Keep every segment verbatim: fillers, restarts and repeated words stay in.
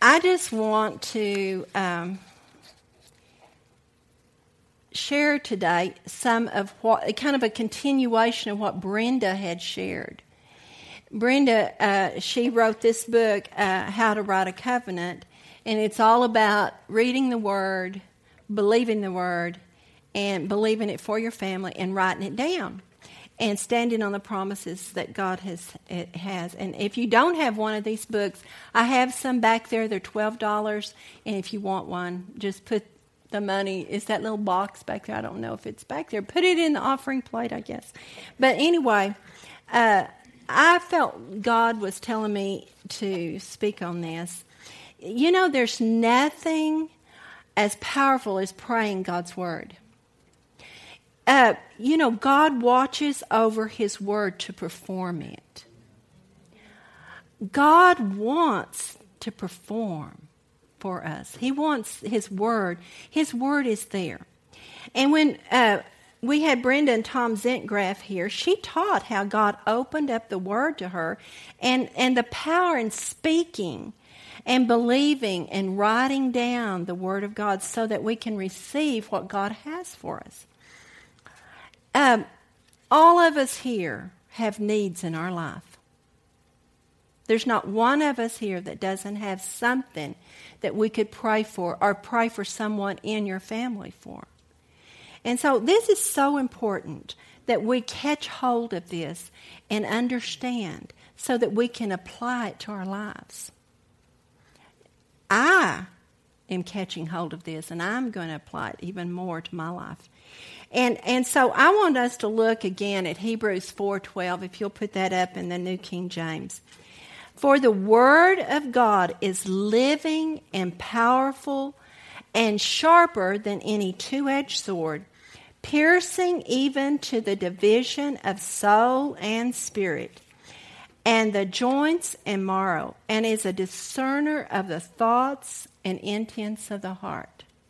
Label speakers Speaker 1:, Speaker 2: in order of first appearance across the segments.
Speaker 1: I just want to um, share today some of what, kind of a continuation of what Brenda had shared. Brenda, uh, she wrote this book, uh, How to Write a Covenant, and it's all about reading the Word, believing the Word, and believing it for your family and writing it down and standing on the promises that God has. It has. And if you don't have one of these books, I have some back there. They're twelve dollars, and if you want one, just put the money. Is that little box back there? I don't know if it's back there. Put it in the offering plate, I guess. But anyway, uh, I felt God was telling me to speak on this. You know, there's nothing as powerful as praying God's Word. Uh, you know, God watches over His Word to perform it. God wants to perform for us. He wants His Word. His Word is there. And when uh, we had Brenda and Tom Zentgraf here, she taught how God opened up the Word to her and, and the power in speaking and believing and writing down the Word of God so that we can receive what God has for us. Um, all of us here have needs in our life. There's not one of us here that doesn't have something that we could pray for or pray for someone in your family for. And so this is so important that we catch hold of this and understand so that we can apply it to our lives. I am catching hold of this, and I'm going to apply it even more to my life. And and so I want us to look again at Hebrews four twelve, if you'll put that up in the New King James. For the Word of God is living and powerful and sharper than any two-edged sword, piercing even to the division of soul and spirit, and the joints and marrow, and is a discerner of the thoughts and intents of the heart.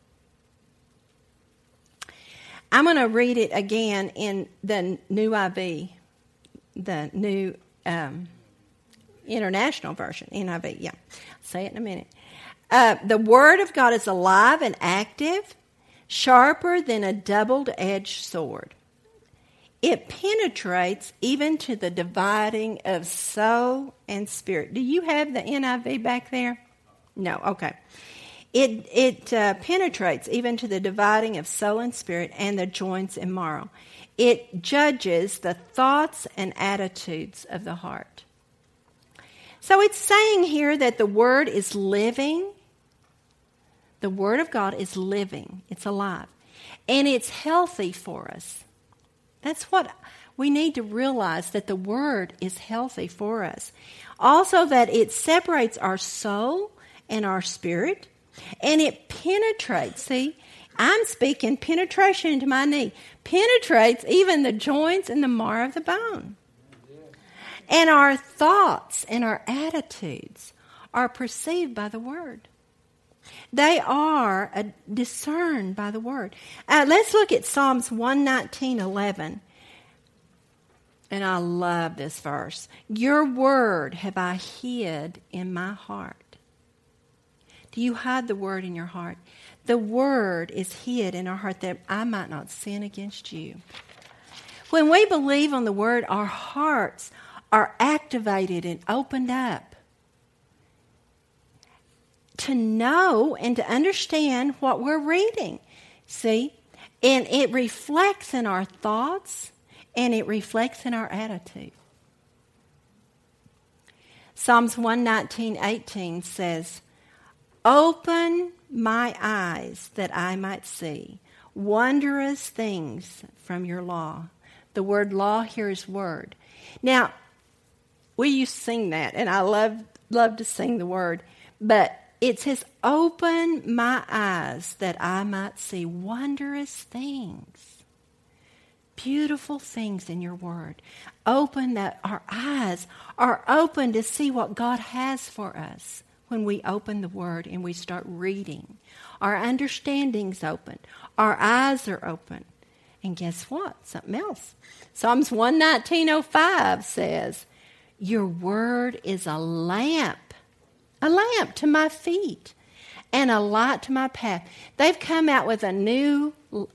Speaker 1: I'm going to read it again in the New I V, the New um, International Version, N I V, yeah. I'll say it in a minute. Uh, the Word of God is alive and active, sharper than a double-edged sword. It penetrates even to the dividing of soul and spirit. Do you have the N I V back there? No, okay. It it uh, penetrates even to the dividing of soul and spirit and the joints and marrow. It judges the thoughts and attitudes of the heart. So it's saying here that the Word is living. The Word of God is living. It's alive. And it's healthy for us. That's what we need to realize, that the Word is healthy for us. Also that it separates our soul and our spirit. And it penetrates. See, I'm speaking penetration into my knee. Penetrates even the joints and the marrow of the bone. And our thoughts and our attitudes are perceived by the Word. They are uh, discerned by the Word. Uh, let's look at Psalms one nineteen eleven. And I love this verse. Your Word have I hid in my heart. Do you hide the Word in your heart? The Word is hid in our heart that I might not sin against you. When we believe on the Word, our hearts are activated and opened up to know and to understand what we're reading. See? And it reflects in our thoughts and it reflects in our attitude. Psalms one nineteen eighteen says, open my eyes that I might see wondrous things from your law. The word law here is word. Now, we used to sing that, and I love love to sing the word, but it says, open my eyes that I might see wondrous things, beautiful things in your word. Open that our eyes are open to see what God has for us. When we open the Word and we start reading, our understanding's open. Our eyes are open. And guess what? Something else. Psalms one nineteen oh five says, your Word is a lamp a lamp to my feet, and a light to my path. They've come out with a new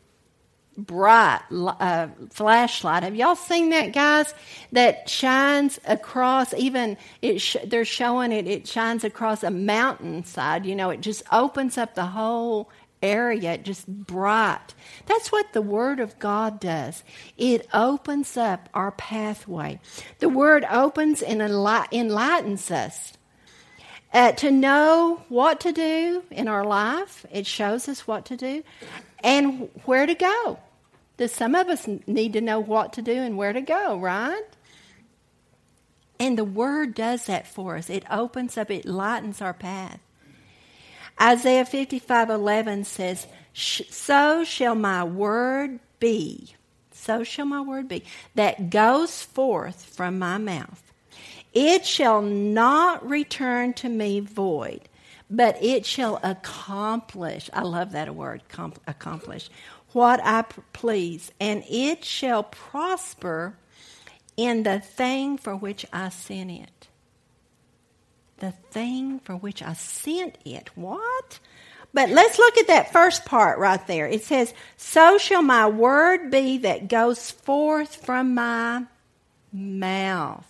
Speaker 1: bright uh, flashlight. Have y'all seen that, guys? That shines across, even it sh- they're showing it, it shines across a mountainside. You know, it just opens up the whole area, just bright. That's what the Word of God does. It opens up our pathway. The Word opens and enli- enlightens us. Uh, to know what to do in our life, it shows us what to do and where to go. Does some of us need to know what to do and where to go, right? And the Word does that for us. It opens up, it lightens our path. Isaiah fifty-five eleven says, so shall my word be, so shall my word be, that goes forth from my mouth. It shall not return to me void, but it shall accomplish, I love that word, accomplish, what I please, and it shall prosper in the thing for which I sent it. The thing for which I sent it. What? But let's look at that first part right there. It says, so shall my word be that goes forth from my mouth.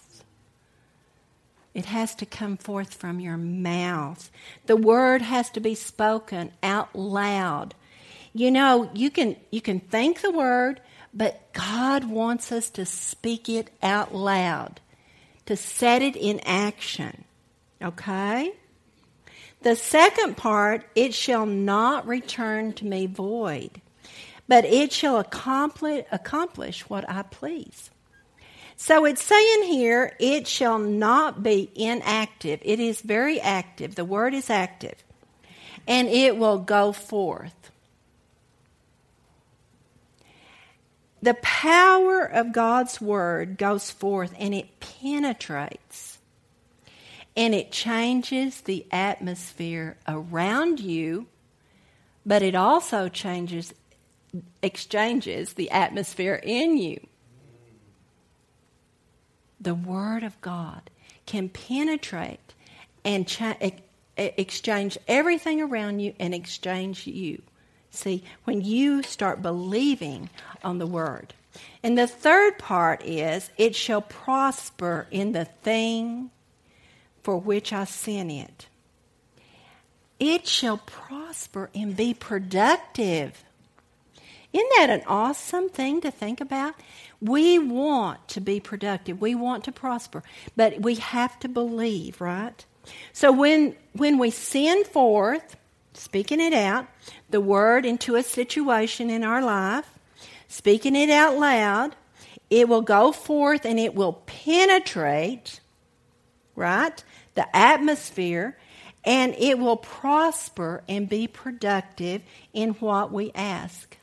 Speaker 1: It has to come forth from your mouth. The word has to be spoken out loud. You know, you can you can think the word, but God wants us to speak it out loud, to set it in action. Okay? The second part, it shall not return to me void, but it shall accomplish, accomplish what I please. So it's saying here, it shall not be inactive. It is very active. The word is active. And it will go forth. The power of God's word goes forth and it penetrates. And it changes the atmosphere around you, but it also changes, exchanges the atmosphere in you. The Word of God can penetrate and cha- exchange everything around you and exchange you. See, when you start believing on the Word. And the third part is, it shall prosper in the thing for which I sent it. It shall prosper and be productive. Isn't that an awesome thing to think about? We want to be productive. We want to prosper. But we have to believe, right? So when when we send forth, speaking it out, the word into a situation in our life, speaking it out loud, it will go forth and it will penetrate, right, the atmosphere, and it will prosper and be productive in what we ask.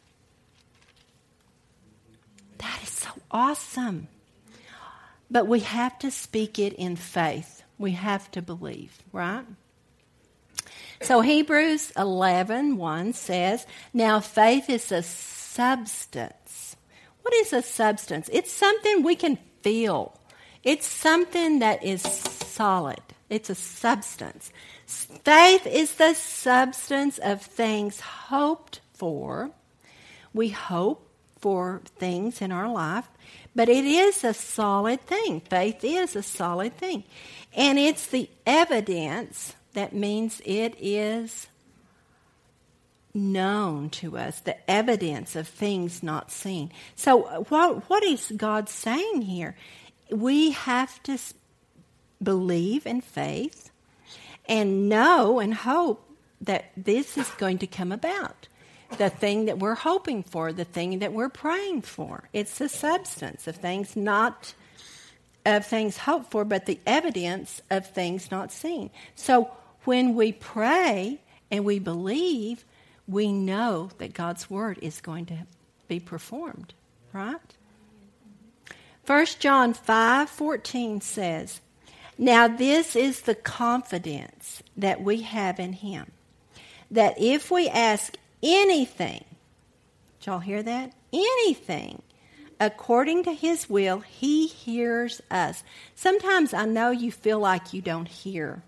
Speaker 1: That is so awesome. But we have to speak it in faith. We have to believe, right? So Hebrews eleven one says, now faith is a substance. What is a substance? It's something we can feel. It's something that is solid. It's a substance. Faith is the substance of things hoped for. We hope for things in our life, but it is a solid thing. Faith is a solid thing. And it's the evidence that means it is known to us, the evidence of things not seen. So what, what is God saying here? We have to believe in faith and know and hope that this is going to come about. The thing that we're hoping for, the thing that we're praying for. It's the substance of things not of things hoped for, but the evidence of things not seen. So when we pray and we believe, we know that God's word is going to be performed, right? First John five fourteen says, now this is the confidence that we have in him, that if we ask anything, did y'all hear that? Anything, according to his will, he hears us. Sometimes I know you feel like you don't hear,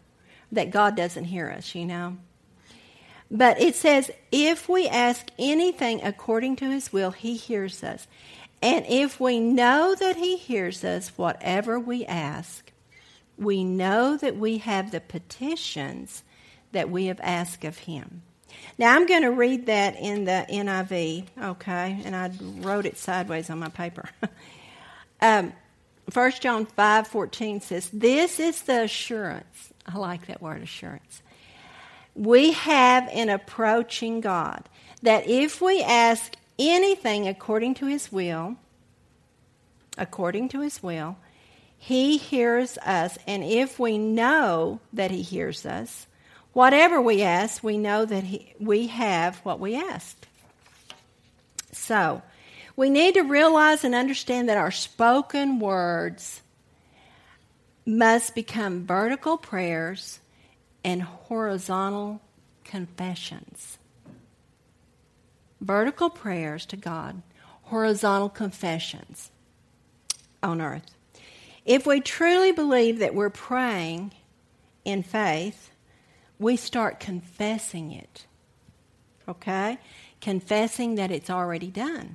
Speaker 1: that God doesn't hear us, you know. But it says, if we ask anything according to his will, he hears us. And if we know that he hears us, whatever we ask, we know that we have the petitions that we have asked of him. Now, I'm going to read that in the N I V, okay? And I wrote it sideways on my paper. um, First John five fourteen says, this is the assurance. I like that word, assurance. We have in approaching God, that if we ask anything according to his will, according to his will, he hears us. And if we know that he hears us, whatever we ask, we know that he, we have what we asked. So, we need to realize and understand that our spoken words must become vertical prayers and horizontal confessions. Vertical prayers to God, horizontal confessions on earth. If we truly believe that we're praying in faith, we start confessing it. Okay? Confessing that it's already done.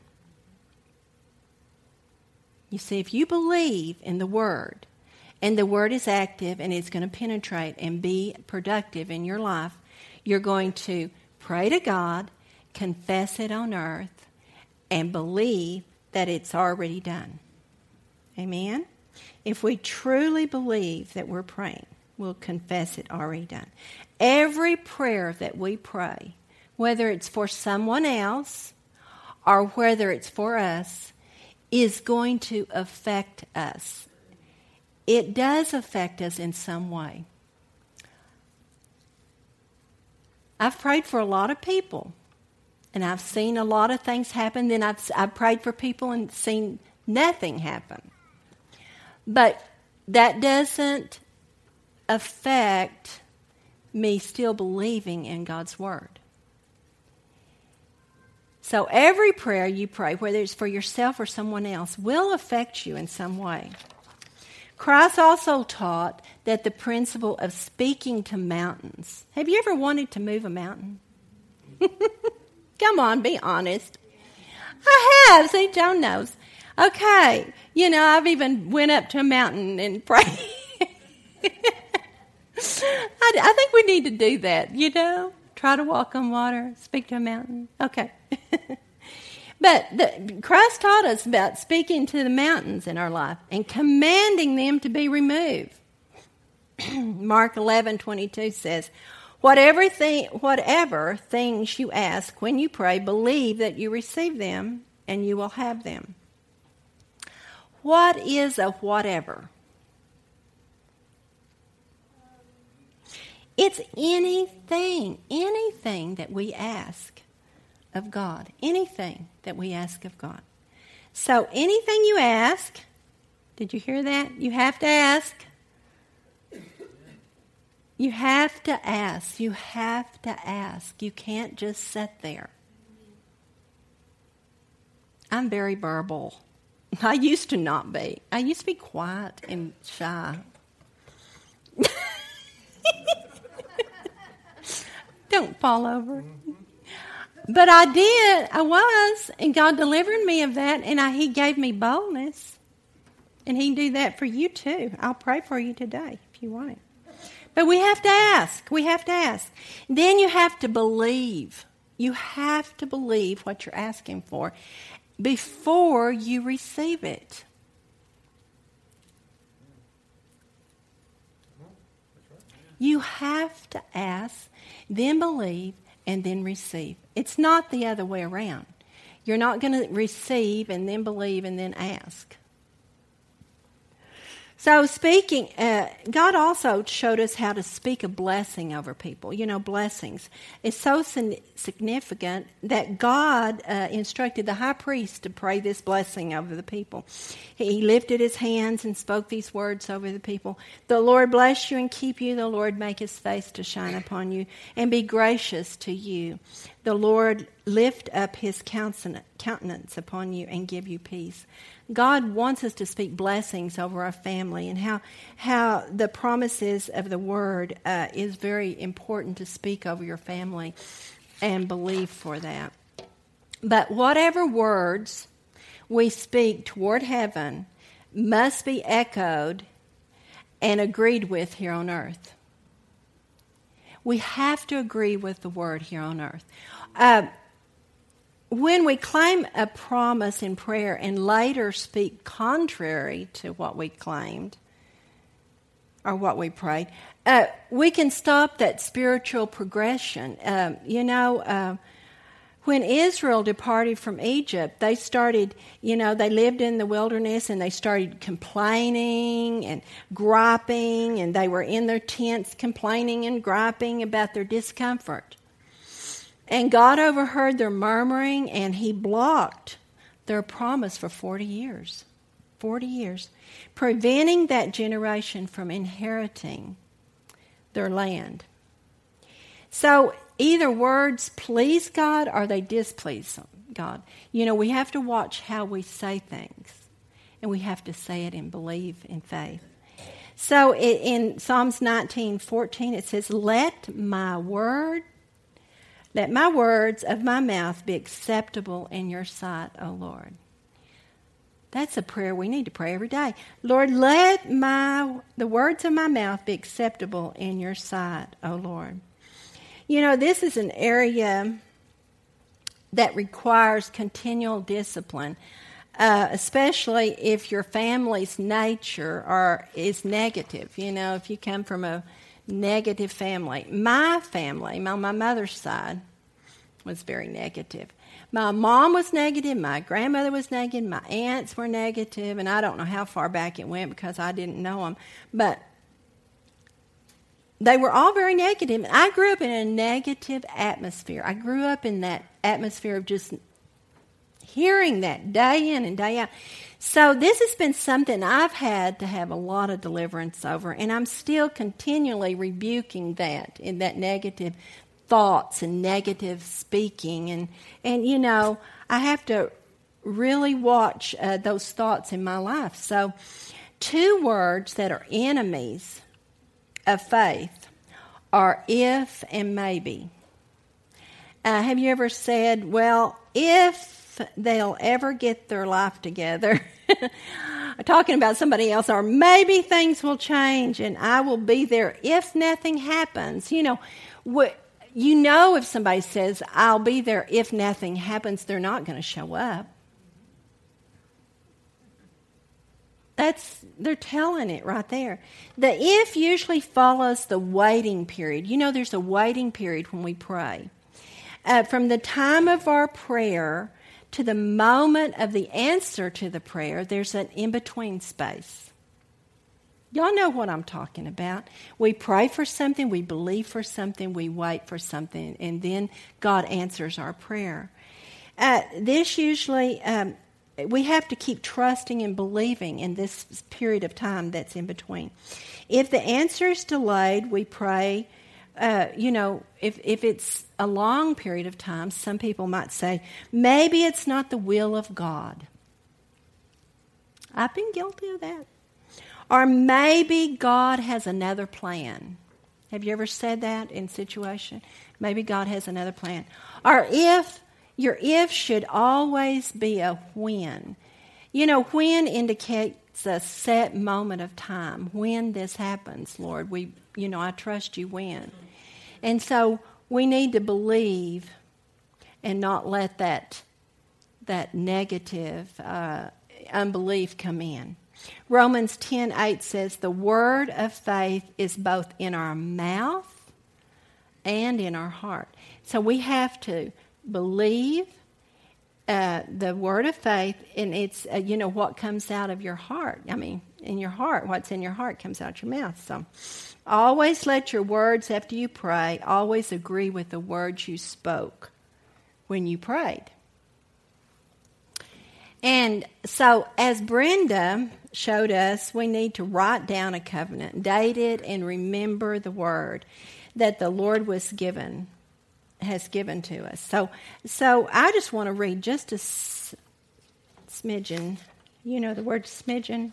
Speaker 1: You see, if you believe in the Word, and the Word is active and it's going to penetrate and be productive in your life, you're going to pray to God, confess it on earth, and believe that it's already done. Amen? If we truly believe that we're praying, we'll confess it already done. Every prayer that we pray, whether it's for someone else or whether it's for us, is going to affect us. It does affect us in some way. I've prayed for a lot of people, and I've seen a lot of things happen. Then I've, I've prayed for people and seen nothing happen. But that doesn't affect me still believing in God's Word. So every prayer you pray, whether it's for yourself or someone else, will affect you in some way. Christ also taught that the principle of speaking to mountains. Have you ever wanted to move a mountain? Come on, be honest. I have. See, Joan knows. Okay. You know, I've even went up to a mountain and prayed. I, I think we need to do that, you know. Try to walk on water, speak to a mountain. Okay. But the, Christ taught us about speaking to the mountains in our life and commanding them to be removed. Mark eleven twenty-two says, whatever, thing, whatever things you ask when you pray, believe that you receive them and you will have them. What is a whatever? It's anything, anything that we ask of God. Anything that we ask of God. So anything you ask, did you hear that? You have to ask. You have to ask. You have to ask. You can't just sit there. I'm very verbal. I used to not be. I used to be quiet and shy. Don't fall over. But I did. I was. And God delivered me of that. And I, He gave me boldness. And He can do that for you too. I'll pray for you today if you want it. But we have to ask. We have to ask. Then you have to believe. You have to believe what you're asking for before you receive it. You have to ask, then believe, and then receive. It's not the other way around. You're not going to receive and then believe and then ask. So speaking, uh, God also showed us how to speak a blessing over people. You know, blessings. It's so sin- significant that God uh, instructed the high priest to pray this blessing over the people. He lifted his hands and spoke these words over the people. The Lord bless you and keep you. The Lord make his face to shine upon you and be gracious to you. the Lord lift up his countenance upon you and give you peace. God wants us to speak blessings over our family, and how how the promises of the Word uh, is very important to speak over your family and believe for that. But whatever words we speak toward heaven must be echoed and agreed with here on earth. We have to agree with the Word here on earth. Uh, When we claim a promise in prayer and later speak contrary to what we claimed or what we prayed, uh, we can stop that spiritual progression. Um, you know, uh, when Israel departed from Egypt, they started, you know, they lived in the wilderness and they started complaining and griping, and they were in their tents complaining and griping about their discomfort. And God overheard their murmuring, and he blocked their promise for forty years. forty years. Preventing that generation from inheriting their land. So either words please God or they displease God. You know, we have to watch how we say things. And we have to say it and believe in faith. So in Psalms nineteen fourteen it says, Let my word Let my words of my mouth be acceptable in your sight, O Lord. That's a prayer we need to pray every day. Lord, let my the words of my mouth be acceptable in your sight, O Lord. You know, this is an area that requires continual discipline, uh, especially if your family's nature are, is negative. You know, if you come from a negative family. My family, my, my mother's side, was very negative. My mom was negative, my grandmother was negative, my aunts were negative, and I don't know how far back it went because I didn't know them. But they were all very negative. I grew up in a negative atmosphere. I grew up in that atmosphere of just hearing that day in and day out. So this has been something I've had to have a lot of deliverance over, and I'm still continually rebuking that, in that negative thoughts and negative speaking. And, and you know, I have to really watch uh, those thoughts in my life. So two words that are enemies of faith are if and maybe. Uh, have you ever said, well, if they'll ever get their life together, talking about somebody else, or maybe things will change and I will be there if nothing happens. You know, what, you know, if somebody says, I'll be there if nothing happens, they're not going to show up. That's, they're telling it right there. The if usually follows the waiting period. You know, there's a waiting period when we pray. Uh, from the time of our prayer to the moment of the answer to the prayer, there's an in-between space. Y'all know what I'm talking about. We pray for something, we believe for something, we wait for something, and then God answers our prayer. Uh, this usually, um, we have to keep trusting and believing in this period of time that's in between. If the answer is delayed, we pray. Uh, you know, if, if it's a long period of time, some people might say, maybe it's not the will of God. I've been guilty of that. Or maybe God has another plan. Have you ever said that in situation? Maybe God has another plan. Or if, your if should always be a when. You know, when indicates a set moment of time. When this happens, Lord, we, you know, I trust you when. And so we need to believe and not let that that negative uh, unbelief come in. Romans ten eight says, the word of faith is both in our mouth and in our heart. So we have to believe uh, the word of faith, and it's, uh, you know, what comes out of your heart. I mean, in your heart, what's in your heart comes out your mouth. So always let your words after you pray always agree with the words you spoke when you prayed. And so as Brenda showed us, we need to write down a covenant, date it, and remember the word that the Lord was given, has given to us. So, so I just want to read just a s- smidgen. You know the word smidgen?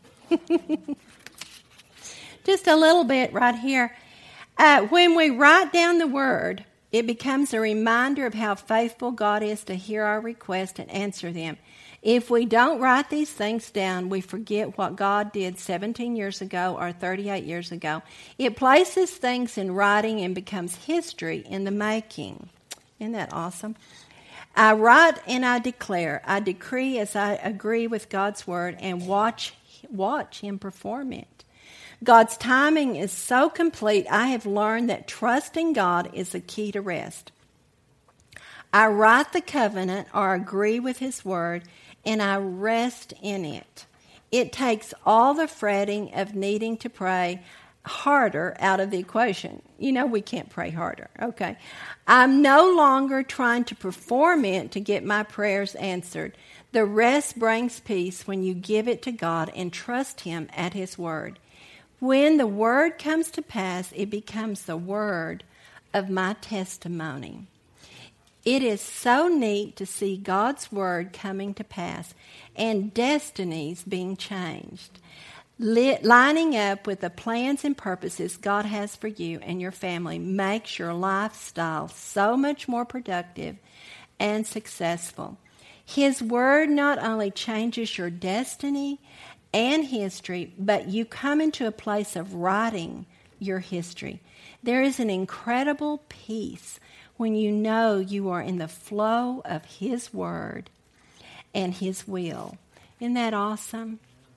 Speaker 1: Just a little bit right here. Uh, when we write down the word, it becomes a reminder of how faithful God is to hear our requests and answer them. If we don't write these things down, we forget what God did seventeen years ago or thirty-eight years ago. It places things in writing and becomes history in the making. Isn't that awesome? I write and I declare. I decree as I agree with God's word and watch, watch Him perform it. God's timing is so complete, I have learned that trusting God is the key to rest. I write the covenant or agree with His word, and I rest in it. It takes all the fretting of needing to pray harder out of the equation. You know we can't pray harder, okay? I'm no longer trying to perform it to get my prayers answered. The rest brings peace when you give it to God and trust Him at His word. When the word comes to pass, it becomes the word of my testimony. It is so neat to see God's word coming to pass and destinies being changed, Lit, lining up with the plans and purposes God has for you and your family makes your lifestyle so much more productive and successful. His word not only changes your destiny and history, but you come into a place of writing your history. There is an incredible peace when you know you are in the flow of His word and His will. Isn't that awesome?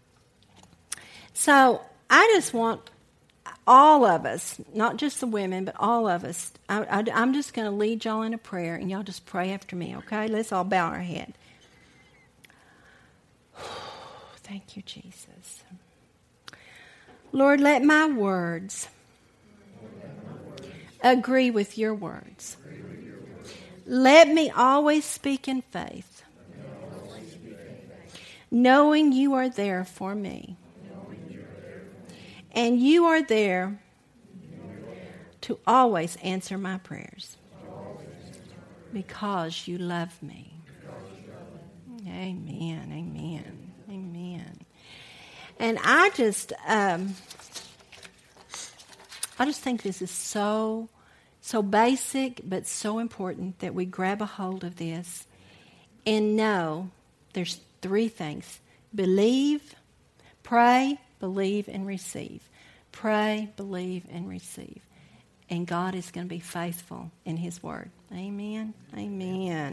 Speaker 1: So I just want all of us, not just the women, but all of us, I, I, I'm just going to lead y'all in a prayer, and y'all just pray after me, okay? Let's all bow our head. Thank you, Jesus. Lord, let my words agree with your words. Let me always speak in faith, knowing you are there for me. And you are there to always answer my prayers because you love me. Amen, amen, amen. And I just, um, I just think this is so, so basic, but so important that we grab a hold of this and know there's three things: believe, pray, believe, and receive. Pray, believe, and receive. And God is going to be faithful in His word. Amen. Amen.